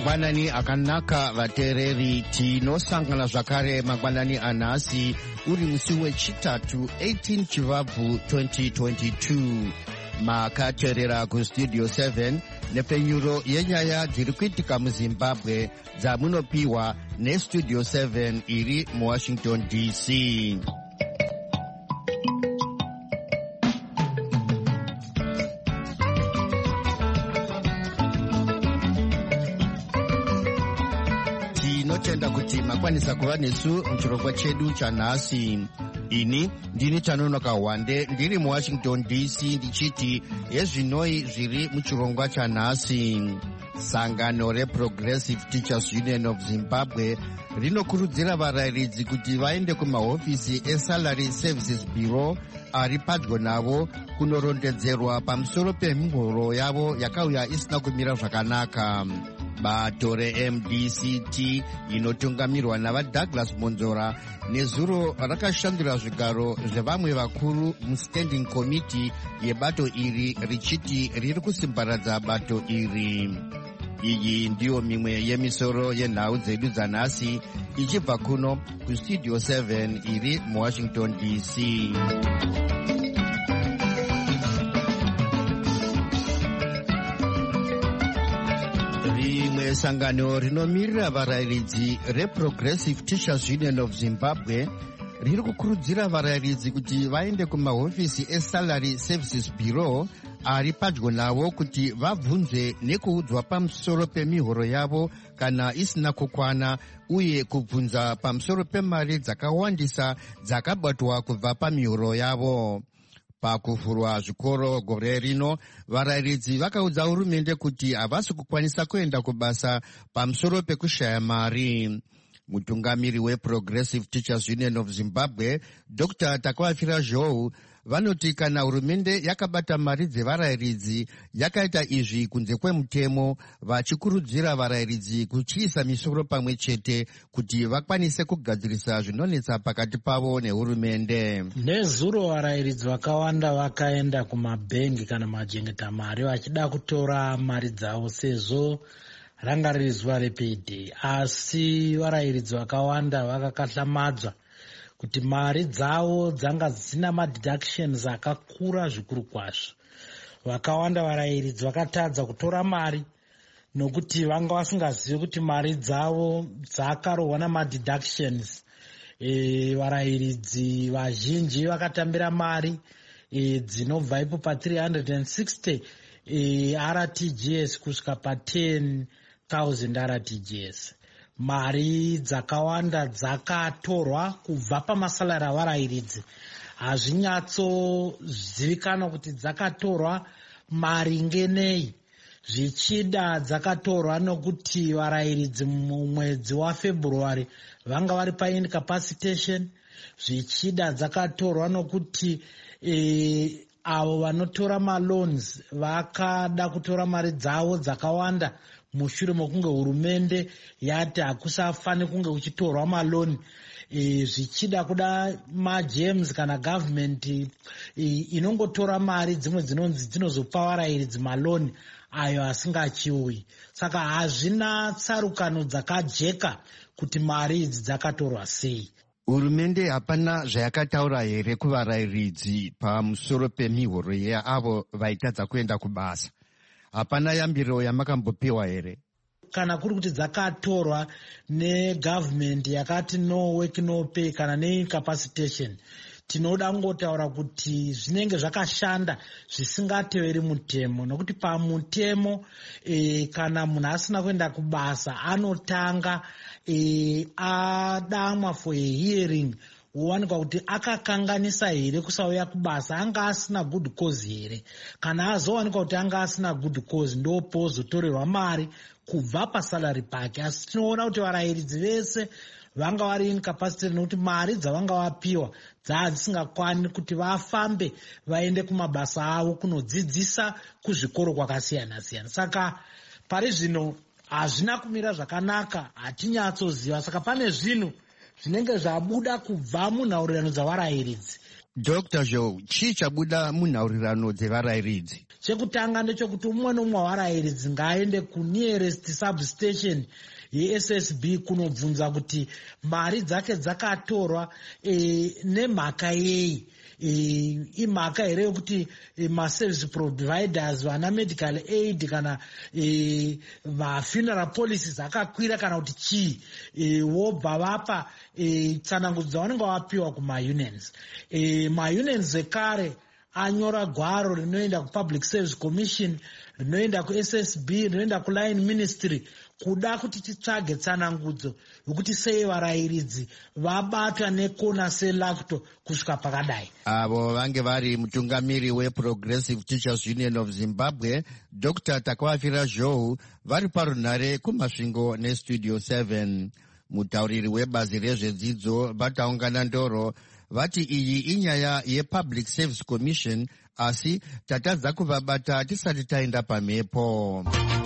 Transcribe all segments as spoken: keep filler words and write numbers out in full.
mangwanani akanaka vateereri, tinosangana zvakare mangwanani anhasi uri musi wechitatu eighteen chivabvu twenty twenty-two. Makateerera kustudio seven nepfenyuro yenyaya dziri kuitika muzimbabwe dzamunopiwa nestudio seven iri muwashington D C. Tinotenda kuti makwanisa kuva nesu muchirongwa chedu chanhasi. Ini ndini Tanonoka Wande ndiri muwashington D C ndichiti ezvinoi zviri muchirongwa chanhasi. Sangano reProgressive Teachers Union of Zimbabwe rinokurudzira varayiridzi kuti vaende kumahofisi eSalary Services Bureau ari padyo navo kunorondedzerwa pamusoro pemihoro yavo yakauya isina kumira zvakanaka. Bato re-M D C T inotungamirwa navaDouglas Monzora nezuro rakashandura zvigaro zvevamwe vakuru muStanding Committee yebato iri richiti riri kusimbaradza bato iri. Iyi ndiyo mimwe yemisoro yenhau dzedu dzanhasi ichibva kuno kustudio seven iri muwashington D C. Rimwe sangano rinomirira varayiridzi reProgressive Teachers Union of Zimbabwe riri kukurudzira varayiridzi kuti vaende kumahofisi eSalary Services Bureau ari padyo navo kuti vabvunze nekuudzwa pamusoro pemihoro yavo kana isina kukwana, uye kubvunza pamusoro pemari dzakawandisa dzakabatwa kubva pamihoro yavo. Pakuvhurwa zvikoro gore rino, varayiridzi vakaudza hurumende kuti havasi kukwanisa kuenda kubasa pamusoro pekushaya mari. Mutungamiri weProgressive Teachers Union of Zimbabwe Doctor Takwafira Zhou vanoti kana hurumende yakabata mari dzevarayiridzi yakaita izvi kunze kwemutemo, vachikurudzira varayiridzi kuchiisa misoro pamwe chete kuti vakwanise kugadzirisa zvinonetsa pakati pavo nehurumende. Nezuro varayiridzi vakawanda vakaenda kumabhengi kana majengeta mari vachida kutora mari dzavo sezvo ranga riri zuva repayday, asi varayiridzi vakawanda vakakahlamadzwa kuti mari dzavo dzanga dzisina madeductions akakura zvikuru kwazvo. Vakawanda varayiridzi vakatadza kutora mari nokuti vanga vasingazivi kuti mari dzavo dzakarohwa namadeductions. E, varayiridzi vazhinji vakatambira mari e, dzinobva ipo pa three hundred sixty e, R T G S kusvika pa ten thousand R T G S. Mari dzakawanda dzakatorwa kubva pamasalari avarayiridzi. Hazvinyatsozivikanwa kuti dzakatorwa mari ngenei. Zvichida dzakatorwa nokuti varayiridzi mumwedzi waFebruary vanga vari paincapacitation. Zvichida dzakatorwa nokuti e, avo vanotora maloans vakada kutora mari dzavo dzakawanda mushure mokunge hurumende yati hakusafani kunge kuchitorwa maloni. E, zvichida kuda majames kana government e, inongotora mari dzimwe dzinonzi dzinozopa varayiridzi maloni ayo asingachiuyi. Saka hazvina tsarukano dzakajeka kuti mari idzi dzakatorwa sei. Hurumende hapana zvayakataura here kuvarayiridzi pamusoro pemihoro yeavo vaitadza kuenda kubasa? Hapana yambiro yamakambopiwa here? Kana kuri kuti dzakatorwa negovernment yakati no work no pay kana neincapacitation, tinoda kungotaura kuti zvinenge zvakashanda zvisingateveri mutemo, nokuti pamutemo e, kana munhu asina kuenda kubasa anotanga e, adamwa for a hearing wowanikwa kuti akakanganisa here kusauya kubasa, anga asina good cause here. Kana azowanikwa kuti anga asina good cause, ndopo zotorerwa mari kubva pasalari pake. Asi tinoona kuti varayiridzi vese vanga vari incapacitated nokuti mari dzavanga vapiwa dzava dzisingakwani kuti vafambe vaende kumabasa avo kunodzidzisa kuzvikoro kwakasiyana siyana. Saka pari zvino hazvina kumira zvakanaka, hatinyatsoziva. Saka pane zvinhu zvinenge zvabuda kubva munhaurirano dzavarayiridzi. Doctor Joe, chii chabuda munhaurirano dzevarayiridzi? Chekutanga ndechekuti umwe nomwe wavarayiridzi ngaaende kunearest substation ye-S S B kunobvunza kuti mari dzake dzakatorwa e, nemhaka yei. E, imhaka here yokuti e, maservice providers vana medical aid kana e, vafuneral policies akakwira kana kuti chii e, wobva vapa e, tsanangudzo dzavanenge vapiwa kumaunions. E, maunions ekare anyora gwaro rinoenda kupublic service commission, rinoenda ku-S S B, rinoenda kuline ministry kuda kuti titsvage tsanangudzo yokuti sei varayiridzi vabatwa nekona selacto kusvika pakadai. Avo vange vari mutungamiri weProgressive Teachers Union of Zimbabwe, Doctor Takwafira Joe, vari parunhare kumasvingo nestudio seven. Mutauriri webazi rezvedzidzo vataungana ndoro vati iyi inyaya yePublic Service Commission, asi tatadza kuvabata tisati taenda pamhepo.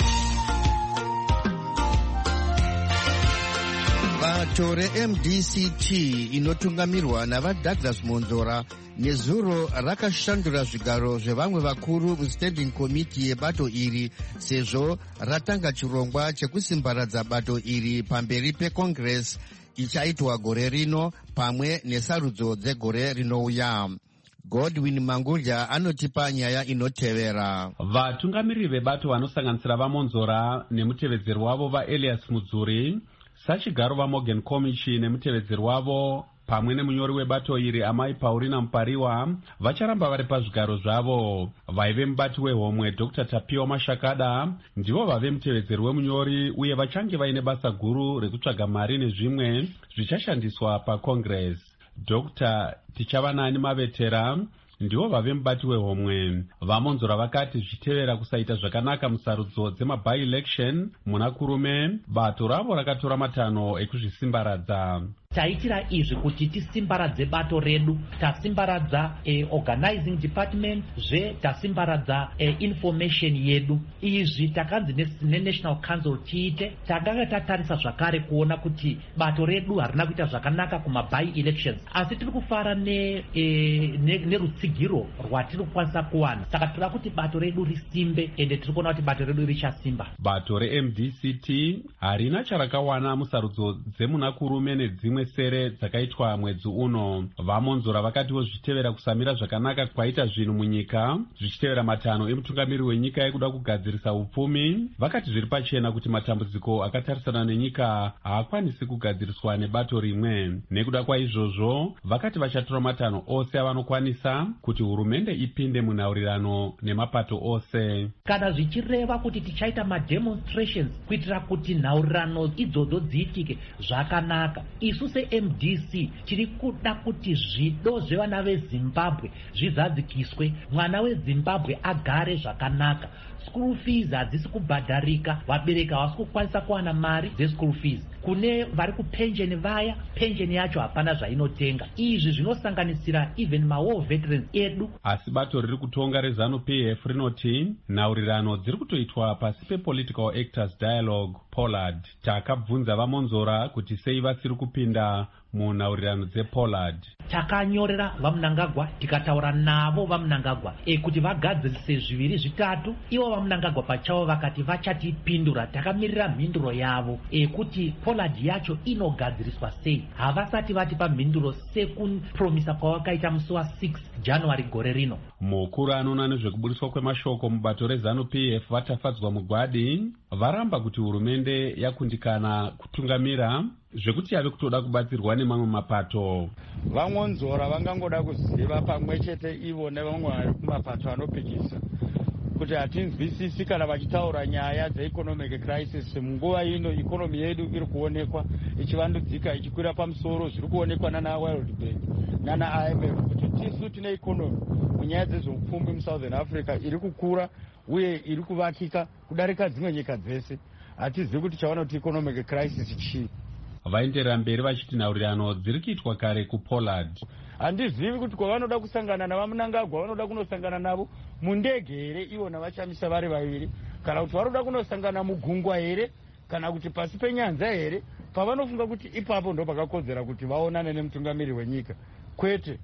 Bato re-M D C T inotungamirwa navaDouglas Monzora nezuro rakashandura zvigaro zvevamwe vakuru muStanding Committee yebato iri sezvo ratanga chirongwa chekusimbaradza bato iri pamberi peCongress ichaitwa gore rino pamwe nesarudzo dzegore rinouya. Godwin Mangudya anotipa nyaya inotevera. Vatungamiriri vebato vanosanganisira vaMonzora nemutevedzeri wavo vaElias Mudzuri, sachigaro vaMorgan Komichi nemutevedzeri wavo pamwe nemunyori webato iri amai Paulina Mupariwa vacharamba vari pazvigaro zvavo. Vaive mubati wehomwe Doctor Tapiwa Mashakada ndivo vave mutevedzeri wemunyori uye vachange vaine basa guru rekutsvaga mari nezvimwe zvichashandiswa paCongress. Doctor Tichavanani Mavetera ndivo vave mubati wehomwe. VaMonzora vakati zvichitevera kusaita zvakanaka musarudzo dzema-by-election muna kurume, bato ravo rakatora matanho ekuzvisimbaradza. Taitira izvi kuti tisimbaradze bato redu, tasimbaradza eh, organizing department, zve tasimbaradza eh, information yedu. Izvi takanzi neNational Council tiite, takanga tatarisa zvakare kuona kuti bato redu harina kuita zvakanaka kuma by elections, asi tiri kufara ne eh, nerutsigiro rwatiri kukwanisa kuwana. Saka tira kuti bato redu risimbe ende tiri kuona kuti bato redu richasimba. Bato re-M D C T harina charakawana musarudzo dzemuna kurume nedzimwe sere dzakaitwa mwedzi uno. VaMonzora vakatiwo zvichitevera kusamira zvakanaka kwaita zvinhu munyika, zvichitevera matanho emutungamiri wenyika yekuda kugadzirisa upfumi, vakati zviri pachena kuti matambudziko akatarisana nenyika haakwanisi kugadziriswa nebato rimwe. Nekuda kwaizvozvo vakati vachatora matanho ose avanokwanisa kuti hurumende ipinde munhaurirano nemapato ose. Kana zvichireva kuti tichaita mademonstrations kuitira kuti nhaurirano idzodzo dziitike zvakanaka, isu se-M D C tiri kuda kuti zvido zvevana veZimbabwe zvizadzikiswe, mwana weZimbabwe agare zvakanaka. School fees hadzisi kubhadharika, vabereki havasi kukwanisa kuwana mari dzeschool fees. Kune vari kupensheni vaya, pensheni yacho hapana zvainotenga. Izvi zvinosanganisira even mawar veterans edu. Asi bato riri kutonga reZANU-P F rinoti nhaurirano dziri kutoitwa pasi pePolitical Actors Dialogue Pollard. Takabvunza vaMonzora kuti sei vasiri kupinda munhaurirano dzePollard. Takanyorera vaMnangagwa tikataura navo vaMnangagwa e kuti vagadzirise zviviri zvitatu, ivo vaMnangagwa pachavo vakati vachatipindura. Takamirira mhinduro yavo e kuti Pollard yacho inogadziriswa sei. Havasati vatipa mhinduro sekupromisa kwavakaita musi wa6 January gore rino. Mukuru anoona nezvekubudiswa kwemashoko mubato reZANU-P F vatafadzwa mugwadi varamba kuti hurumende yakundikana kutungamira zvekuti yave kutoda kubatsirwa nemamwe mapato. VaMonzora vangangoda kuziva pamwe chete ivo nevamwe vari kumapato anopikisa kuti hatinzwisisi kana vachitaura nyaya dzeeconomic crisis. Munguva ino ikonomi yedu iri kuonekwa ichivandudzika ichikwira pamusoro, zviri kuonekwa nana World Bank nana I M F kuti tisu tine ikonomi munyaya dzezveupfumi muSouthern Africa iri kukura uye iri kuvakika kudarika dzimwe nyika dzese. Hatizivi kuti chavanoti economic crisis chii. Vaenderera mberi vachiti nhaurirano dziri kuitwa kare kuPollard. Handizivi kuti kwavanoda kusangana navaMnangagwa vanoda kunosangana navo mundege here ivona vachamisa vari vaviri, kana kuti varoda kunosangana mugungwa here, kana kuti pasi penyanza here, pavanofunga kuti ipapo ndo pakakodzera kuti vaonane nemutungamiri wenyika. Kwete,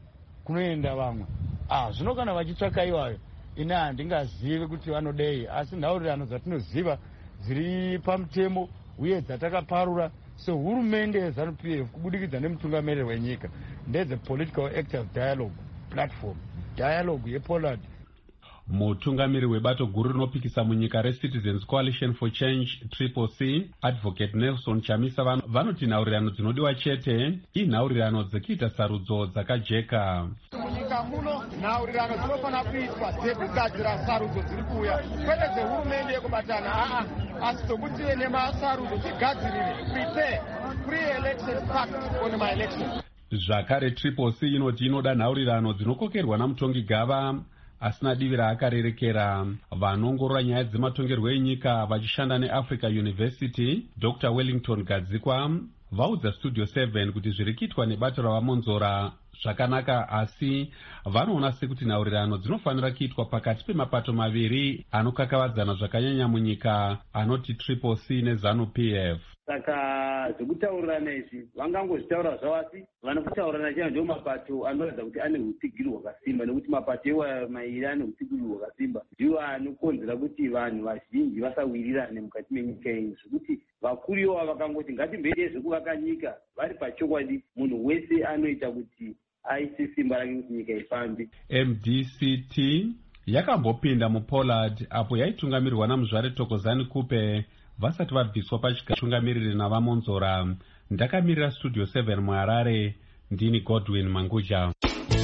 kunoenda vamwe. Ah, zvino kana vachitsvaka iwayo ine handingazivi kuti vanodei, asi nhaurirano dzatinoziva dziri pamutemo uye dzatakaparura sehurumende yeZANU P F kubudikidza nemutungamiriri wenyika ndedze political actors dialogue platform, dialogue yePollard. Mutungamiri webato guru rinopikisa munyika reCitizens Coalition for Change Triple C, Advocate Nelson Chamisa, vanoti nhaurirano dzinodiwa chete inhaurirano dzekuita sarudzo dzakajeka. Munyika muno nhaurirano dzinofana kuitwa dzekugadzira sarudzo dziri kuuya, kwete dzehurumende yekubatana, aa asi tokuti nemasarudzo tigadzirire, prepare pre-election pact on my election. Zvakare Triple C inoti inoda nhaurirano dzinokokerwa namutongi Gava asina divi raakarerekera. Vanongorora nyaya dzematongerwo enyika vachishanda neAfrica University, Doctor Wellington Gadzikwa, vaudza Studio seven kuti zviri kuitwa nebato ravamonzora zvakanaka, asi vanoona sekuti nhaurirano dzinofanira kuitwa pakati pemapato maviri anokakavadzana zvakanyanya munyika, anoti Triple C neZANU P F. Saka zvekutaurirana izvi vangangozvitaura zvavo, asi vanokutaurirana chaivo ndio mapato anoratidza kuti ane hutsigiri hwakasimba, nekuti mapato iwayo mairi ane hutsigiri hwakasimba ndiwo anokonzera kuti vanhu vazhinji vasawirirane mukati menyika yenyu, zvekuti vakuru iwavo vakangoti ngatimboitei zvekuvaka nyika vari pachokwadi, munhu wese anoita kuti aise simba rake kuti nyika ifambe. M D C T yakambopinda muPollard apo yaitungamirirwa namuzvare Thokozani Kupe vasati vabviswa pachitungamiriri navamonzora. Ndakamirira Studio seven muHarare, ndini Godwin Manguja.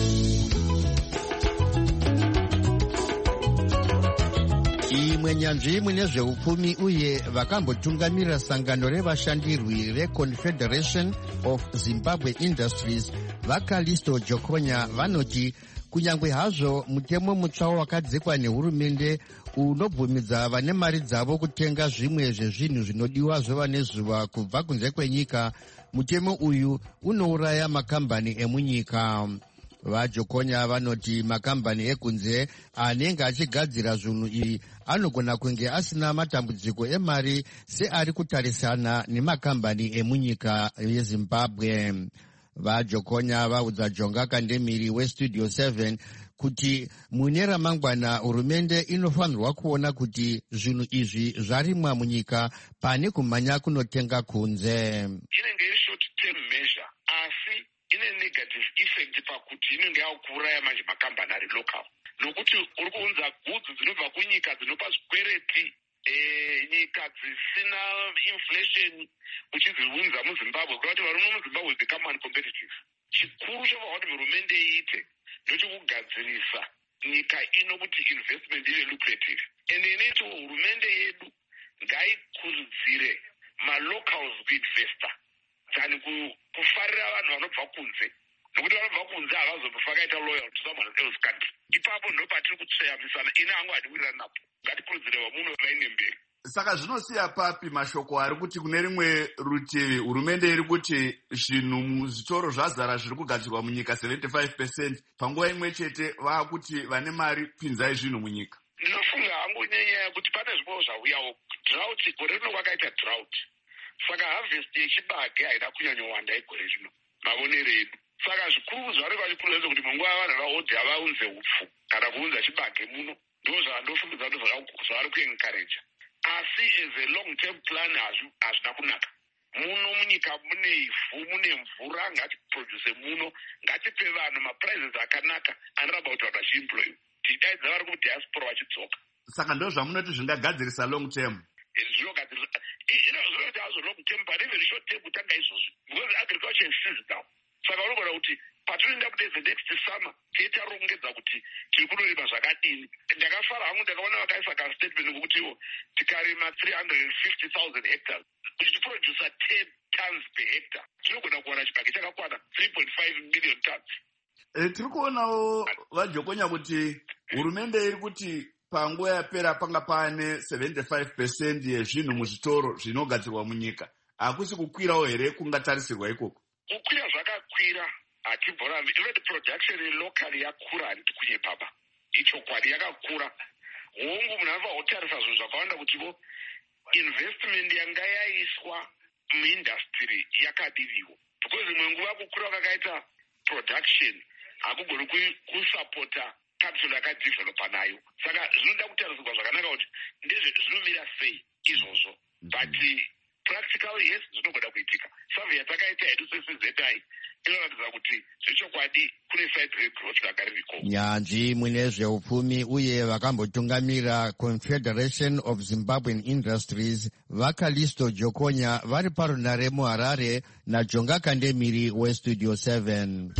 Imwe nyanzvi imwe nezveupfumi uye vakambotungamirira sangano revashandirwi reConfederation of Zimbabwe Industries vaKalisto Jokonya vanoti kunyangwe hazvo mutemo mutsva wakadzikwa nehurumende unobvumidza vane mari dzavo kutenga zvimwe zvezvinhu zvinodiwa zvovanezuva kubva kunze kwenyika, mutemo uyu unouraya makambani emunyika. VaJokonya vanoti makambani ekunze anenge achigadzira zvinhu izvi anogona kunge asina matambudziko emari seari kutarisana nemakambani emunyika yeZimbabwe. VaJokonya vaudza Jonga Kandemiri weStudio seven kuti mune ramangwana hurumende inofanirwa kuona kuti zvinhu izvi zvarimwa munyika pane kumhanya kunotenga kunze. Inenge iri short term measure, asi ine negative effect pakuti inenge yakuuraya manje makambani ari local, nokuti uri kuunza goods dzinobva kunyika dzinopa zvikwereti nyika dzisina inflation uchidziunza muZimbabwe, kuti vanhu muZimbabwe become uncompetitive. Chikuru chobva kuti hurumende iite ndochokugadzirisa nyika ino kuti investment ive lucrative, and inoiti hurumende yedu ngaikurudzire malocals kuinvesta than kufarira vanhu vanobva kunze, nokuti vanobva kunze havazobva vakaita loyal to someone else country. Ipapo ndo patiri kutsveyamisana, ine hangu hadiwirirana napo, ngatikurudzire vamuno vaine mberi. Saka zvinosiya papi mashoko ari kuti kune rimwe rutivi hurumende iri kuti zvinhu muzvitoro zvazara zviri kugadzirwa munyika seventy-five percent, panguva imwe chete vaakuti vane mari pinzai zvinhu munyika. Ndinofunga hangu nyaya yekuti pane zvimwewo zvauyawo, drought, gore rino kwakaita drought, saka harvest yechibage haida kunyanyowanda igore rino mavonero edu. Saka zvikuru zvari vachikurudzira kuti munguva vanhu vahodhi havaunze upfu kana kuunza chibage muno, ndo zvandofungidza kuti zvavari kuencourage. Asi as a long term plan hazvina kunaka. Muno munyika mune ivhu, mune mvura, ngatiproduce muno, ngatipe vanhu maprizes akanaka anoramba kuti vanhu vachiemployiwa, tidaidza vari kudiaspora vachidzoka. Saka ndo zvamunoti zvingagadzirisa long term. Zvinogadzirisa zvinoita hazvo long term, but even short term kutanga izvozvo, because agriculture is seized now. Saka unogona kuti patinoenda kudai the next summer titarongedza kuti tiri kunorima zvakadini. Ndakafara hangu ndakaona vakaisa ka statement kuti ivo tikarima three hundred fifty thousand hectares kuti tiproduce ten tons per hectare tinogona kuwana chibage chakakwana three point five million tons. E, tiri kuonawo vaJokonya kuti hurumende iri kuti panguva yapera panga pane seventy-five percent yezvinhu muzvitoro zvinogadzirwa munyika. Hakusi kukwirawo here kungatarisirwa ikoko? Kukwira zvakakwira hatibvora, even production locally yakura handiti kunye baba, ichokwadi yakakura. Hongu munhu anofa kutarisa zvinhu zvakawanda kuti vo investment yanga yaiswa muindustry yakadiriwo, because imwe nguva kukura kwakaita production hakugoni kusapota capital yakadevelopa nayo. Saka zvinoda kutarisirwa zvakanaka kuti ndezve zvinomira sei izvozvo. But practically yes, zvinogona kuitika. Survey yatakaita hedu sesezai inoratidza kuti zvechokwadi kune side regrowth rakaririko. Nyanzvi mune zveupfumi uye vakambotungamira Confederation of Zimbabwean Industries vaKalisto Jokonya vari parunare muHarare naJonga Kandemiri weStudio seven.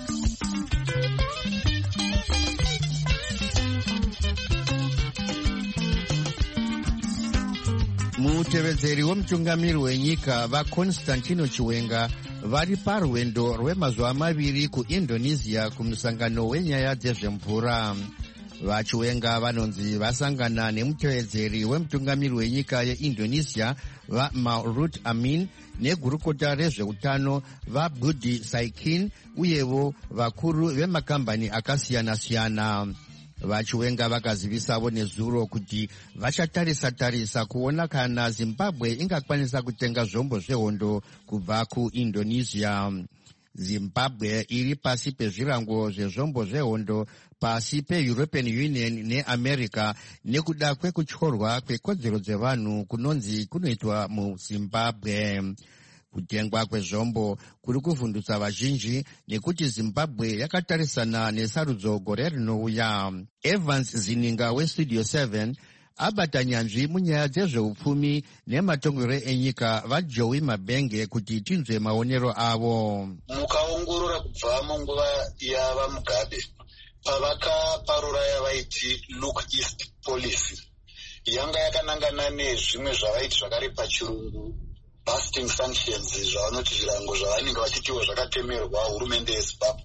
Mutevedzeri wemutungamiri wenyika vaConstantino Chiwenga vari parwendo rwemazuva maviri kuIndonesia kumusangano wenyaya dzezvemvura. VaChiwenga vanonzi vasangana nemutevedzeri wemutungamiri wenyika yeIndonesia vaMahrut Amin negurukota rezveutano vaBudi Saikin uyevo vakuru vemakambani akasiyana-siyana. VaChiwenga vakazivisavo nezuro kuti vachatarisa-tarisa kuona kana Zimbabwe ingakwanisa kutenga zvombo zvehondo kubva kuIndonesia. Zimbabwe iri pasi pezvirango zvezvombo zvehondo pasi peEuropean Union neAmerica nekuda kwekutyorwa kwekodzero dzevanhu kunonzi kunoitwa muZimbabwe. Kutengwa kwezvombo kuri kuvhundutsa vazhinji nekuti Zimbabwe yakatarisana nesarudzo gore rinouya. Evans Zininga weStudio seven abata nyanzvi munyaya dzezveupfumi nematongero enyika vaJoey Mabenge kuti tinzwe maonero avo. Mukaongorora kubva munguva yavaMugabe pavakaparura yavaiti look east policy yanga yakanangana nezvimwe zvavaiti zvakare pachirungu busting sanctions, zvavanoti zvirango zvavanenge vachitiwa zvakatemerwa hurumende yeZimbabwe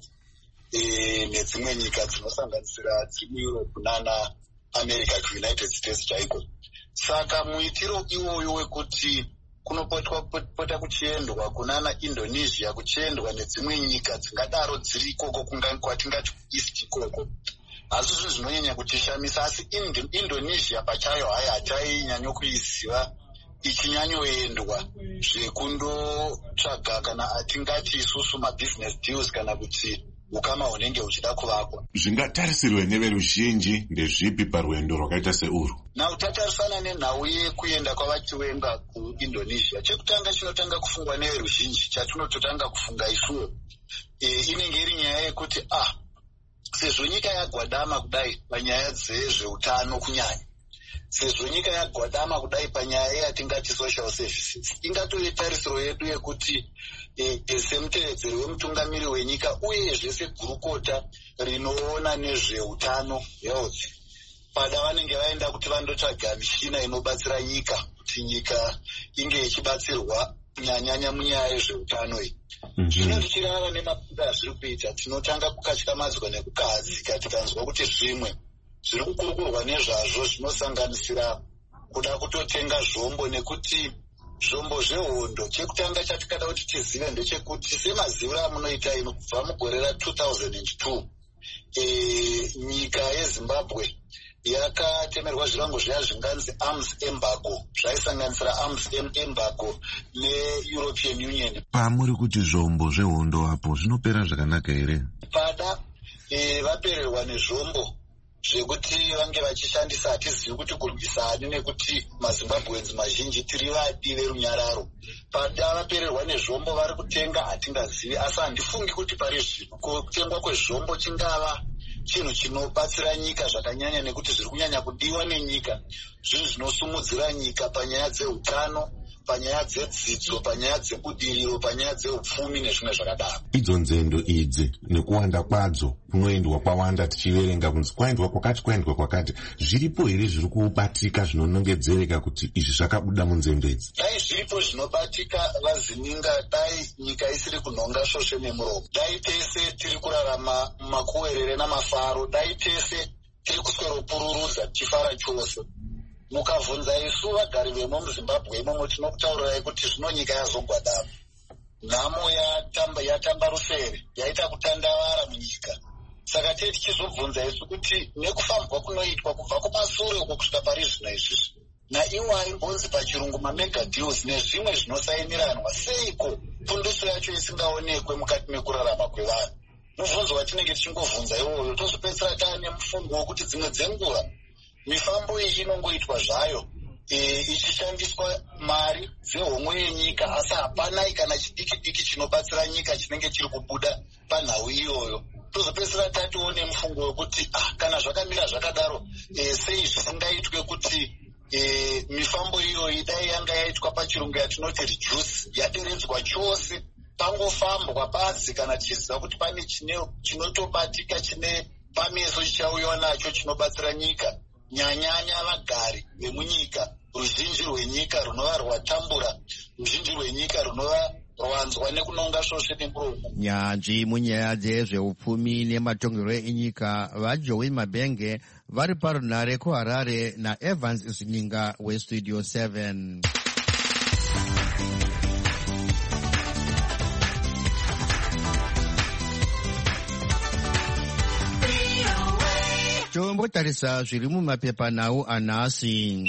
e, nedzimwe nyika dzinosanganisira dziri muEurope nana America kuUnited States chaiko. Saka muitiro iwoyo wekuti kunopota kuchiendwa kunana Indonesia, kuchiendwa nedzimwe nyika dzingadaro dziri ikoko kwatingati east ikoko, asi zvinhu zvinonyanya kutishamisa. Asi Indonesia pachayo hayi hachainyanya kuiziva ichinyanyoendwa zvekundotsvaga kana atingati isusu mabusiness deals kana kuti ukama hunenge huchida kuvakwa. Zvingatarisirwe neveruzhinji ndezvipi parwendo rwakaita seurwu? Nhau tatarisana nenhau yekuenda kwavaChiwenga kuIndonesia, chekutanga chinotanga kufungwa neveruzhinji, chatinototanga kufunga isuwo e, inenge iri nyaya yekuti ah sezvo nyika yagwadama kudai panyaya dzezveutano kunyanya, sezvo nyika yagwadama kudai panyaya yatingati social services, ingatove tarisiro yedu yekuti e, semutevedzeri wemutungamiri wenyika uyezve segurukota rinoona nezveutano health, pada vanenge vaenda kuti vandotsvaga mishina inobatsira nyika kuti nyika inge ichibatsirwa kunyanyanya munyaya yezveutano iyi. Zvino tichirava nemapuda azviri kuita, tinotanga kukatyamadzwa nekukahadzika tikanzwa kuti zvimwe zviri kukurukurwa nezvazvo zvinosanganisira kuda kutotenga zvombo, nekuti zvombo zvehondo, chekutanga chatikada kuti tizive ndechekuti semaziviro amunoita ino kubva mugore ra two thousand two e, nyika yeZimbabwe yakatemerwa zvirango zviya zvinganzi arms embargo, zvaisanganisira arms embargo neEuropean Union. Pamuri kuti zvombo zvehondo apo zvinopera zvakanaka here? Pada e, vapererwa nezvombo zvekuti vange vachishandisa, hatizivi kuti kurwisa ani nekuti maZimbabweans mazhinji tiri vadi verunyararo. Pada vapererwa nezvombo vari kutenga hatingazivi, asi handifungi kuti pari zvino kutengwa kwezvombo chingava chinhu chinobatsira nyika zvakanyanya, nekuti zviri kunyanya kudiwa nenyika zvinhu zvinosumudzira nyika panyaya dzeutano, panyaya dzedzidzo, panyaya dzebudiriro, panyaya dzeupfumi nezvimwe zvakadaro. Idzo nzendo idzi nekuwanda kwadzo kunoendwa kwawanda, tichiverenga kunzi kwaendwa kwakati kwaendwa kwakati, zviripo here zviri kubatika zvinonongedzereka kuti izvi zvakabuda munzendo idzi? Dai zviripo zvinobatika vazininga, dai nyika isiri kunhonga svosve nemuromo, dai tese tiri kurarama mumakuwerere namafaro, dai tese tiri kusweropururudza tichifara chose. Mukavhunza isu vagari vemo muZimbabwe imomo tinokutaurirai kuti zvino nyika yazogwadama, nhamo yatamba yatamba rusere, yaita kutandavara munyika. Saka tei tichizobvunza isu kuti nekufambwa kunoitwa kubva kumashure uko kusvika pari zvino izvizvi, naiwai mbonzi pachirungu mamega deals nezvimwe zvinosainiranwa, seiko punduso yacho isingaonekwe mukati mekurarama kwevanhu? mubvunzo watinenge tichingovhunza iwoyo tozopedzisira taane mufungo wekuti dzimwe dzenguva mifambo iyi inongoitwa zvayo ichishandiswa mari dzehomwe yenyika, asi hapana kana chidiki diki chinobatsira nyika chinenge chiri kubuda panhau iyoyo. Tozopedzisira tatione mufungo wekuti ah, kana zvakamira zvakadaro e, sei zvisingaitwe kuti e, mifambo iyoyi dai yanga yaitwa pachirungu yatinoti reduce, yaderedzwa chose, pangofambwa basi kana tichiziva kuti pane chinotobatika chine pameso chichauyiwa nacho chinobatsira nyika, nyanyanya vagari vemunyika, ruzhinji rwenyika runova rwatambura, ruzhinji rwenyika runova rwanzwa nekunonga svosve nemuromo. Nyanzvi munyaya dzezveupfumi nematongerwo enyika vaJoey Mabenge vari parunare kuHarare naEvans Zininga weStudio seven. Tombotarisa zviri mumapepanhau anhasi.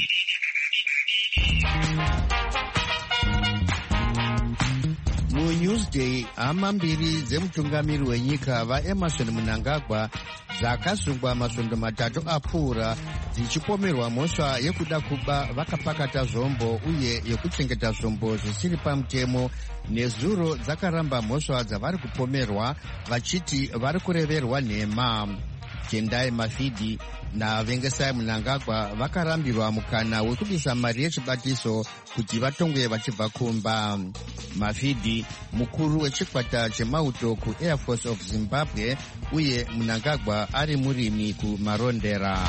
MuNewsday hama mbiri dzemutungamiri wenyika vaEmerson Mnangagwa dzakasungwa masvondo matatu apfuura dzichipomerwa mhosva yekuda kuba vakapakata zvombo uye yekuchengeta zvombo zvisiri pamutemo, nezuro dzakaramba mhosva dzavari kupomerwa vachiti vari kureverwa nhema. Tendai Mafidi naVengesai Mnangagwa vakarambirwa mukana wekubisa mari yechibatiso kuti vatongwe vachibva kumba. Mafidi mukuru wechikwata chemauto kuAir Force of Zimbabwe uye Mnangagwa ari murimi kuMarondera.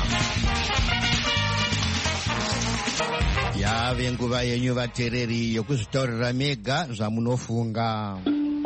Yave nguva yenyu vateereri yokuzvitaurira mega zvamunofunga.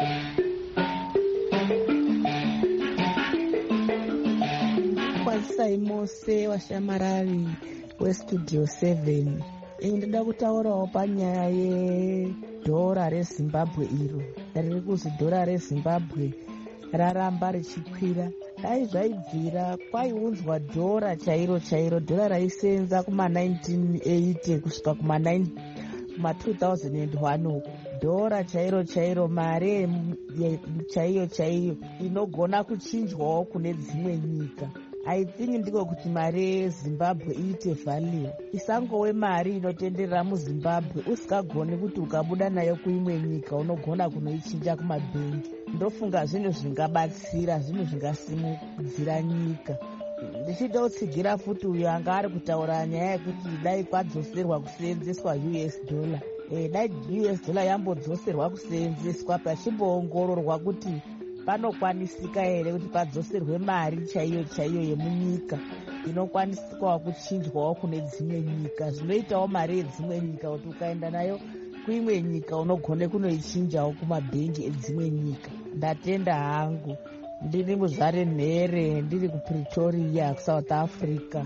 Mose washamarari weStudio seven. Ndinoda kutaurawo panyaya yedhora reZimbabwe iro riri kuzi dhora reZimbabwe raramba richikwira. Dai zvaibvira kwaiunzwa dhora chairo chairo, dhora raisenza kuma nineteen eighty kusvika kuma two thousand one, dhora chairo chairo, mare chaiyo chaiyo inogona kuchinjwawo kune dzimwe nyika. I think ndiko kuti mari yeZimbabwe iite value, isangowe mari inotenderera muZimbabwe usikagoni kuti ukabuda nayo kuimwe nyika unogona kunoichinja kumabhengi. Ndofunga zvinhu zvingabatsira, zvinhu zvingasimudzira nyika. Ndichida kutsigira futi uyo anga ari kutaura nyaya yekuti dai kwadzoserwa kuseenzeswa U S dollar. E, dai U S dollar yambodzoserwa kuseenzeswa pachimboongororwa kuti panokwanisika here kuti padzoserwe mari chaiyo chaiyo yemunyika inokwanisikawo kuchinjwawo kune dzimwe nyika. Zvinoitawo mari yedzimwe nyika kuti ukaenda nayo kuimwe nyika unogone kunoichinjawo kumabhengi edzimwe nyika. Ndatenda hangu, ndiri muzvare nhere, ndiri kuPretoria kuSouth Africa.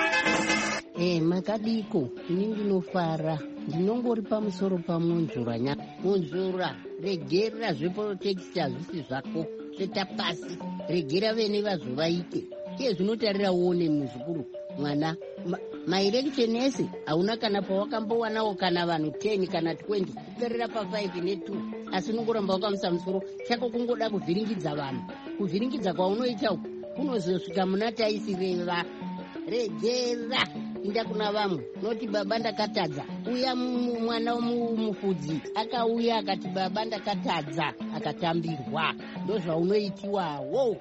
Eh, makadiko, ini ndinofara, ndinongori pamusoro pamunzura nya munzura regera zveprotecti hazvisi zvako, sveta pasi, regera vene vazovaite. Iye zvinotarira uone muzukuru mwana maelection ese hauna kana pawakambowanawo kana vanhu ten kana twenty kuperera pa five ne two, asi unongoramba wakamusa musoro chako kungoda kuvhiringidza vanhu. Kuvhiringidza kwaunoita kunozosvika muna taisireva regera inda kuna vamwe noti baba ndakatadza. Uya mwana mufudzi akauya akati baba ndakatadza akatambirwa. Ndozvaunoitiwawo.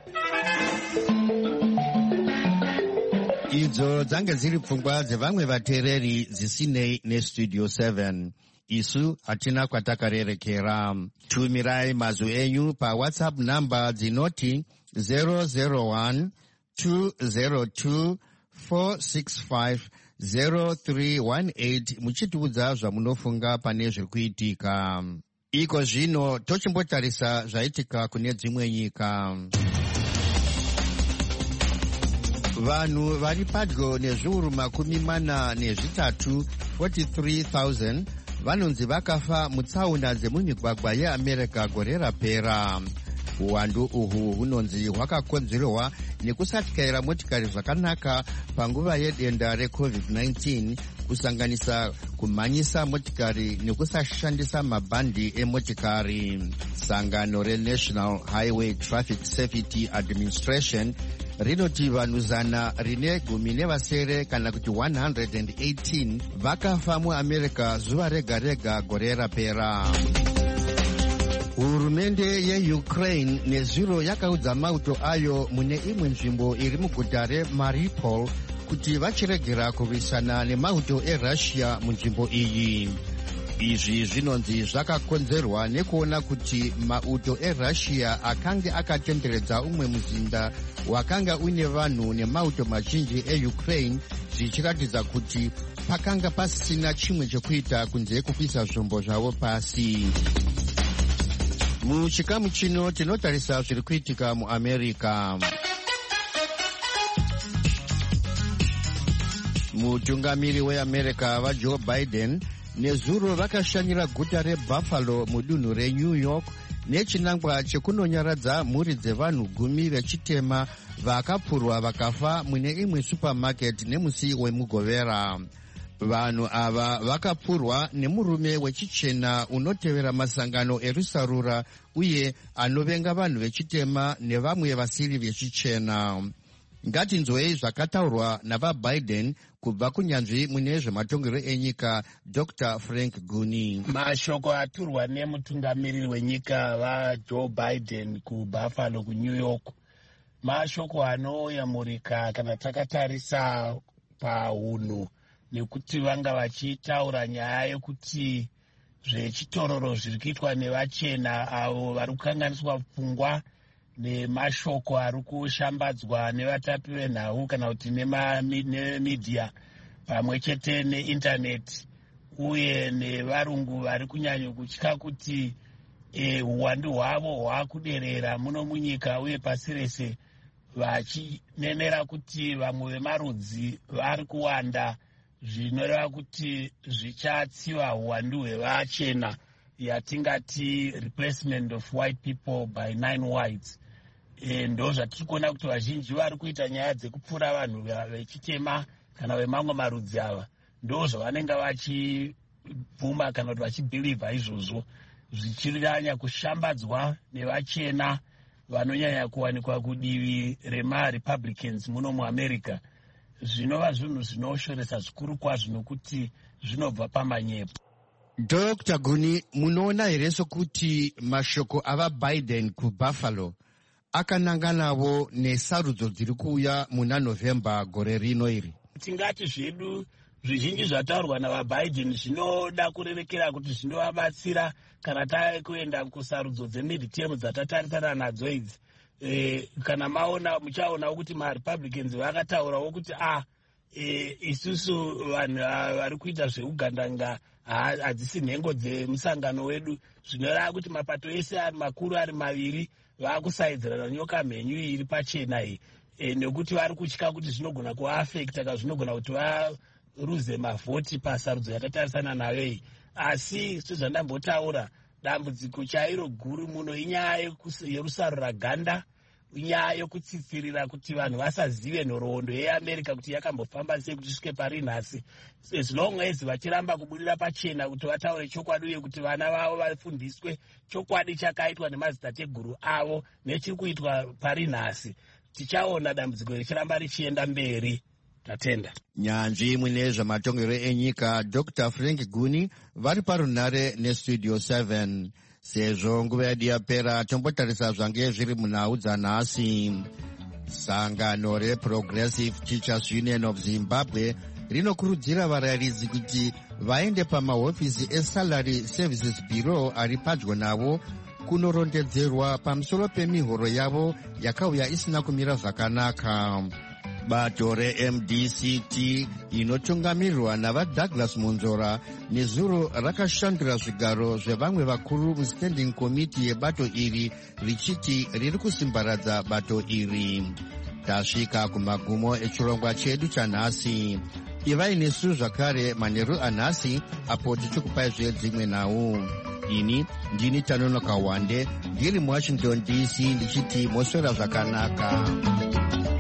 Idzo dzange dziri pfungwa dzevamwe vateereri dzisinei neStudio seven. Isu hatina kwatakarerekera. Tumirai mazwi enyu paWhatsApp namba dzinoti zero zero one two zero two four six five zero three one eight muchitiudza zvamunofunga pane zviri kuitika. Iko zvino tochimbotarisa zvaitika kune dzimwe nyika. Vanhu vari padyo nezviuru makumi mana nezvitatu forty-three thousand vanonzi vakafa mutsaona dzemumigwagwa yeAmerica gore rapera. Uwandu uhu hunonzi hwakakonzerwa nekusatyaira motikari zvakanaka panguva yedenda reCovid nineteen kusanganisa kumhanyisa motikari nekusashandisa mabhandi emotikari. Sangano reNational Highway Traffic Safety Administration rinoti vanhu zana rine gumi nevasere kana kuti one hundred eighteen vakafa muamerica zuva rega rega gore rapera. Hurumende yeUkraine nezuro yakaudza mauto ayo mune imwe nzvimbo iri muguta reMariupol kuti vachiregera kurwisana nemauto eRussia munzvimbo iyi. Izvi zvinonzi zvakakonzerwa nekuona kuti mauto eRussia akanga akatenderedza umwe muzinda wakanga une vanhu nemauto mazhinji eUkraine, zvichiratidza kuti pakanga pasina chimwe chekuita kunze kupisa zvombo zvavo pasi. Muchikamu chino tinotarisa zviri kuitika muAmerica. Mutungamiri weAmerica vaJoe Biden nezuro vakashanyira guta reBuffalo mudunhu reNew York nechinangwa chekunonyaradza mhuri dzevanhu gumi vechitema vakapfurwa vakafa mune imwe supermarket nemusi wemugovera. Vanhu ava vakapfurwa nemurume wechichena unotevera masangano erusarura uye anovenga vanhu vechitema nevamwe vasiri vechichena. Ngatinzwei zvakataurwa navaBiden kubva kunyanzvi mune zvematongero enyika Doctor Frank Guni. Mashoko aturwa nemutungamiriri wenyika vaJoe Biden kuBuffalo kuNew York mashoko anoyamurika kana takatarisa paunhu, nekuti vanga vachitaura nyaya yekuti zvechitororo zviri kuitwa nevachena avo vari kukanganiswa pfungwa nemashoko ari kushambadzwa nevatapi venhau kana kuti nemidhiya pamwe chete neindaneti, uye nevarungu vari kunyanya kutya kuti uwandu hwavo hwakuderera muno munyika uye pasi rese, vachinenera kuti vamwe vemarudzi vari kuwanda, zvinoreva kuti zvichatsiva uwandu hwevachena, yatingati replacement of white people by nine whites. E, ndo zvatiri kuona kuti vazhinji vari kuita nyaya dzekupfura vanhu vechitema kana vemamwe marudzi ava, ndo zvavanenge vachibvuma kana kuti vachibhilivha izvozvo, zvichinyanya kushambadzwa nevachena vanonyanya kuwanikwa kudivi remaRepublicans muno muAmerica. Zvinova zvinhu zvinoshoresa zvikuru kwazvo nokuti zvinobva pamanyepo. Doctor Guni, munoona here sokuti mashoko avaBiden kuBuffalo akananganavo nesarudzo dziri kuuya muna November gore rino iri? Tingati zvedu zvizhinji zvataurwa navaBiden zvinoda kurerekera kuti zvinovabatsira kana takuenda kusarudzo dzemidterm dzatatarisana nadzo idzi. E, kana maona muchaona kuti maRepublicans vakataurawo kuti ah e, isusu vanhu vari kuita zveugandanga hadzisi nhengo dzemusangano wedu, zvinoreva kuti mapato ese ari makuru ari maviri vakusaidzirana nyoka mhenyu iri pachena iyi, e, nekuti vari kutya kuti zvinogona kuafekta kana zvinogona kuti varuze mavhoti pasarudzo yakatarisana nayo iyi. Asi sezvandambotaura, dambudziko chairo guru muno inyaya yerusarura ganda, inyaya yokutsitsirira kuti vanhu vasazive nhoroondo yeAmerica kuti yakambofamba sei kuti isvike pari nhasi, as long as vachiramba kubudira pachena kuti vataure chokwadi uye kuti vana vavo vafundiswe chokwadi chakaitwa nemadzitateguru avo nechiri kuitwa pari nhasi, tichaona dambudziko richiramba richienda mberi. Tatenda. Nyanzvi mune zvematongero enyika Doctor Frank Guni vari parunhare neStudio seven. Sezvo nguva yedu yapera, tombotarisa zvange zviri munhau dzanhasi. Sangano reProgressive Teachers Union of Zimbabwe rinokurudzira varayiridzi kuti vaende pamahofisi eSalary Services Bureau ari padyo navo kunorondedzerwa pamusoro pemihoro yavo yakauya isina kumira zvakanaka. Bato reM D C T inotungamirirwa navaDouglas Monzora nezuro rakashandura zvigaro zvevamwe vakuru muStanding Committee yebato iri richiti riri kusimbaradza bato iri. Tasvika kumagumo echirongwa chedu chanhasi. Ivai nesu zvakare manheru anhasi apo tichikupai zvedzimwe nhau. Ini ndini Tanonoka Wande ndiri muWashington D C ndichiti moswera zvakanaka.